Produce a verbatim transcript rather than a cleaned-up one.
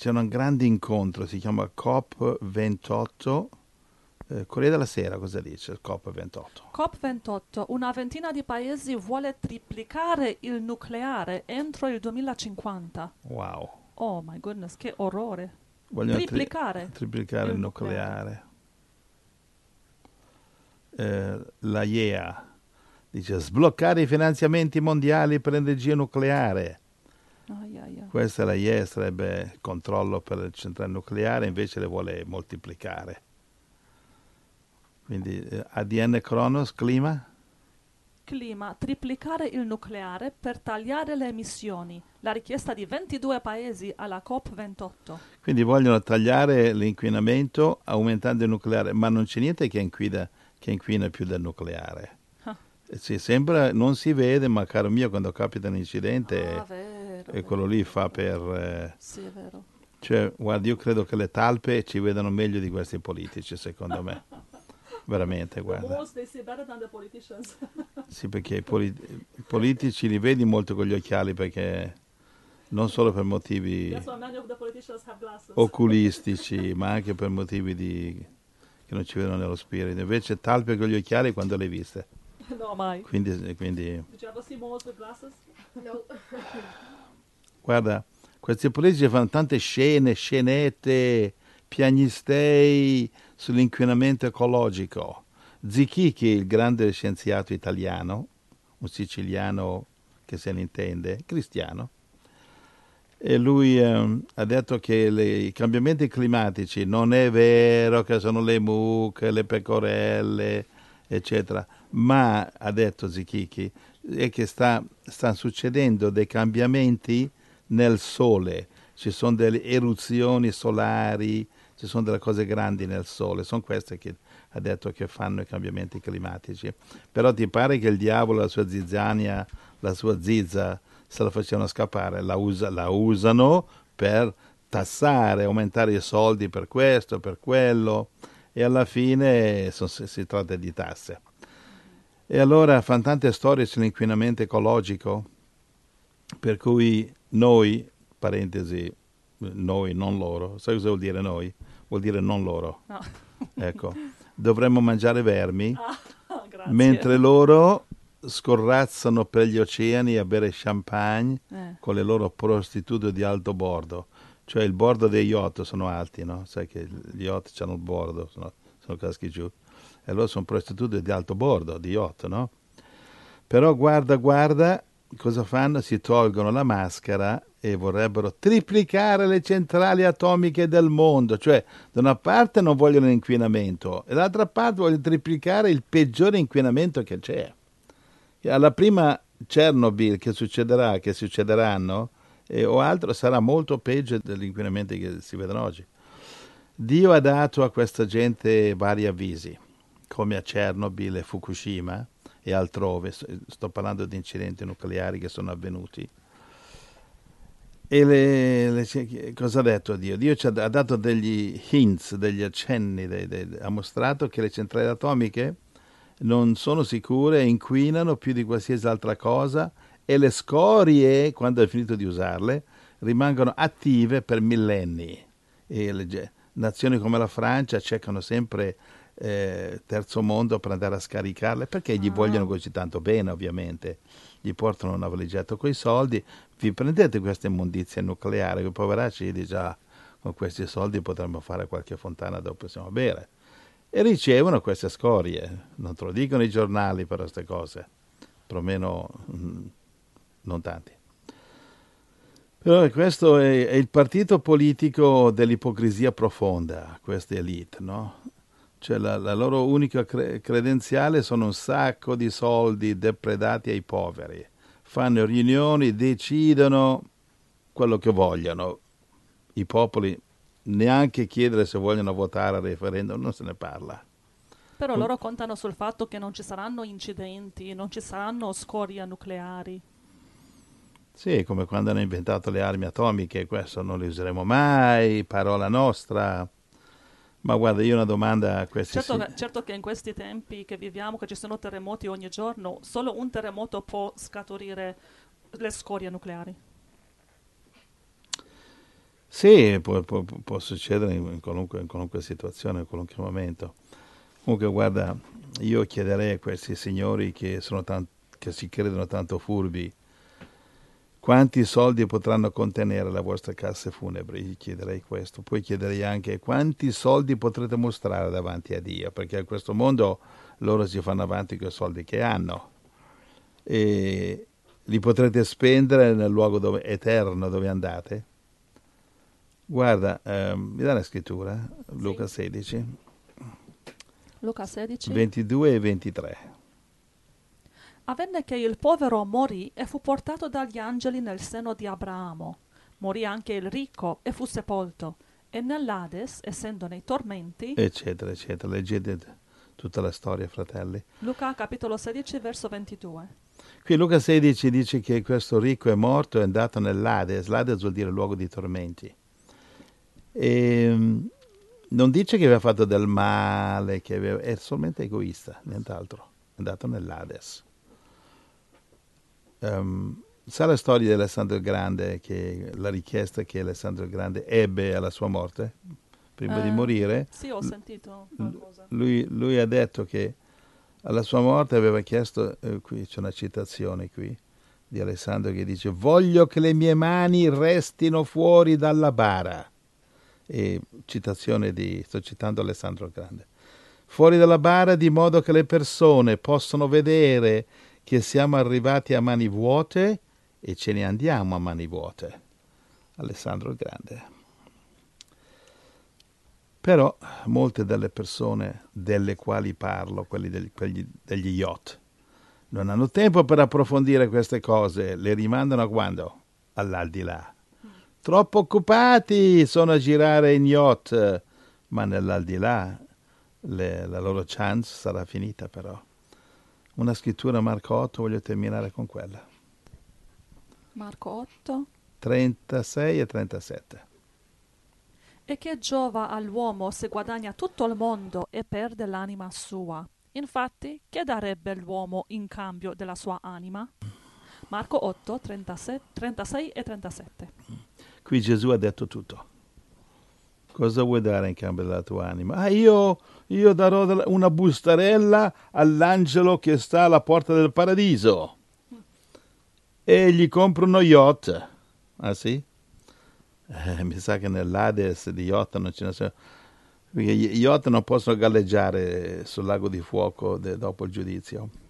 c'è un grande incontro, si chiama COP ventotto. Eh, Corriere della Sera cosa dice? COP ventotto. COP ventotto, una ventina di paesi vuole triplicare il nucleare entro il duemilacinquanta. Wow. Oh my goodness, che orrore. Vogliono tri- Triplicare triplicare il il nucleare. Eh, la I E A dice sbloccare i finanziamenti mondiali per l'energia nucleare. Ai, ai, ai. Questa la I E A sarebbe controllo per le centrali nucleari, invece le vuole moltiplicare. Quindi eh, A D N Kronos, clima? Clima, triplicare il nucleare per tagliare le emissioni. La richiesta di ventidue paesi alla COP ventotto. Quindi vogliono tagliare l'inquinamento aumentando il nucleare, ma non c'è niente che inquina, che inquina più del nucleare. Ah. Eh, sì, sembra, non si vede, ma caro mio, quando capita un incidente, Ah, vero, e quello vero, lì fa vero. per... eh, Sì, è vero. cioè, guarda, io credo che le talpe ci vedano meglio di questi politici, secondo me. Veramente, guarda. they see better than the politicians. Sì, perché i, poli- i politici li vedi molto con gli occhiali, perché non solo per motivi That's why many of the politicians have glasses. oculistici, ma anche per motivi di... che non ci vedono nello spirito. Invece talpe con gli occhiali quando le hai viste. No, mai. Quindi, quindi Did you ever see Moles with glasses? No. guarda, questi politici fanno tante scene, scenette, piagnistei sull'inquinamento ecologico. Zichichi, il grande scienziato italiano, un siciliano che se ne intende, cristiano, e lui ehm, ha detto che le- i cambiamenti climatici non è vero che sono le mucche, le pecorelle, eccetera, ma, ha detto Zichichi, è che sta, stanno succedendo dei cambiamenti nel sole, ci sono delle eruzioni solari, ci sono delle cose grandi nel sole, sono queste che ha detto che fanno i cambiamenti climatici. Però ti pare che il diavolo, la sua zizzania, la sua zizza, se la facevano scappare, la, usa- la usano per tassare, aumentare i soldi per questo, per quello, e alla fine son- si si tratta di tasse. E allora fanno tante storie sull'inquinamento ecologico, per cui noi, parentesi, noi, non loro, sai cosa vuol dire noi? Vuol dire non loro. No. Ecco, dovremmo mangiare vermi, Ah, grazie. mentre loro scorrazzano per gli oceani a bere champagne Eh. con le loro prostitute di alto bordo. Cioè il bordo dei yacht sono alti, no? Sai che gli yacht hanno il bordo, sono, sono caschi giù. E loro sono prostitute di alto bordo, di yacht, no? Però guarda, guarda, cosa fanno? Si tolgono la maschera e vorrebbero triplicare le centrali atomiche del mondo. Cioè, da una parte non vogliono l'inquinamento, e dall'altra parte vogliono triplicare il peggiore inquinamento che c'è. E alla prima Chernobyl che succederà, che succederanno, eh, o altro, sarà molto peggio degli inquinamenti che si vedono oggi. Dio ha dato a questa gente vari avvisi, come a Chernobyl e Fukushima e altrove. Sto parlando di incidenti nucleari che sono avvenuti. E le, le- cosa ha detto Dio? Dio ci ha, ha dato degli hints, degli accenni, dei- dei- ha mostrato che le centrali atomiche non sono sicure, inquinano più di qualsiasi altra cosa, e le scorie, quando è finito di usarle, rimangono attive per millenni. E le ge- nazioni come la Francia cercano sempre eh, terzo mondo per andare a scaricarle, perché gli Ah. vogliono così tanto bene, ovviamente. Gli portano una valigetta con i soldi. Vi prendete questa immondizia nucleare, che poveracci di già con questi soldi potremmo fare qualche fontana dove possiamo bere. E ricevono queste scorie. Non te lo dicono i giornali per queste cose, perlomeno mm, non tanti. Però questo è, è il partito politico dell'ipocrisia profonda, queste elite, no? Cioè la, la loro unica cre- credenziale sono un sacco di soldi depredati ai poveri. Fanno riunioni, decidono quello che vogliono. I popoli neanche chiedere se vogliono votare al referendum, non se ne parla. Però loro contano sul fatto che non ci saranno incidenti, non ci saranno scorie nucleari. Sì, è come quando hanno inventato le armi atomiche, questo non le useremo mai, parola nostra. Ma guarda, io ho una domanda a questi Certo, sì. che- certo che in questi tempi che viviamo, che ci sono terremoti ogni giorno, solo un terremoto può scaturire le scorie nucleari. Sì, può, può- può succedere in, in qualunque, in qualunque situazione, in qualunque momento. Comunque, guarda, io chiederei a questi signori che, sono tan- che si credono tanto furbi, quanti soldi potranno contenere le vostre casse funebri? Gli chiederei questo. Poi chiederei anche quanti soldi potrete mostrare davanti a Dio, perché in questo mondo loro si fanno avanti con i soldi che hanno e li potrete spendere nel luogo dove- eterno dove andate. Guarda, ehm, mi dà la scrittura? Sì. Luca sedici, Luca sedici. ventidue e ventitré. Avvenne che il povero morì e fu portato dagli angeli nel seno di Abramo. Morì anche il ricco e fu sepolto. E nell'Ades, essendo nei tormenti, Eccetera, eccetera. Leggete tutta la storia, fratelli. Luca capitolo sedici verso ventidue. Qui Luca sedici dice che questo ricco è morto e è andato nell'Ades. L'Ades vuol dire luogo di tormenti. E mm, non dice che aveva fatto del male, che aveva, è solamente egoista, nient'altro. È andato nell'Ades. Ehm, sa la storia di Alessandro il Grande, che la richiesta che Alessandro il Grande ebbe alla sua morte, prima di Eh, morire? sì, ho sentito qualcosa. Lui, lui ha detto che alla sua morte aveva chiesto, eh, qui c'è una citazione qui di Alessandro che dice: voglio che le mie mani restino fuori dalla bara. E citazione di, sto citando Alessandro il Grande. Fuori dalla bara, di modo che le persone possano vedere che siamo arrivati a mani vuote e ce ne andiamo a mani vuote. Alessandro il Grande. Però molte delle persone delle quali parlo, quelli degli, quelli degli yacht, non hanno tempo per approfondire queste cose, le rimandano a quando? All'aldilà. Troppo occupati sono a girare in yacht, ma nell'aldilà le, la loro chance sarà finita però. Una scrittura Marco otto, voglio terminare con quella. Marco otto. trentasei e trentasette. E che giova all'uomo se guadagna tutto il mondo e perde l'anima sua? Infatti, che darebbe l'uomo in cambio della sua anima? Marco otto, trentasette, trentasei e trentasette. Qui Gesù ha detto tutto. Cosa vuoi dare in cambio della tua anima? Ah, io, io darò una bustarella all'angelo che sta alla porta del paradiso e gli compro uno yacht. Ah sì? Eh, mi sa che nell'Hades di yacht non ce ne sono. Perché gli yacht non possono galleggiare sul lago di fuoco de- dopo il giudizio.